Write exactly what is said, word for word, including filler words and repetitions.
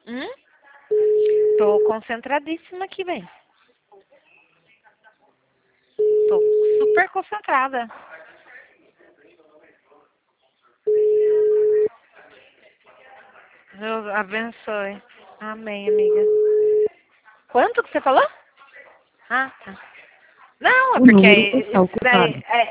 Hum? Tô concentradíssima aqui, bem. Tô super concentrada. Deus abençoe. Amém, amiga. Quanto que você falou? Ah, tá. Não, é O porque número aí, está isso daí, ocupado. é,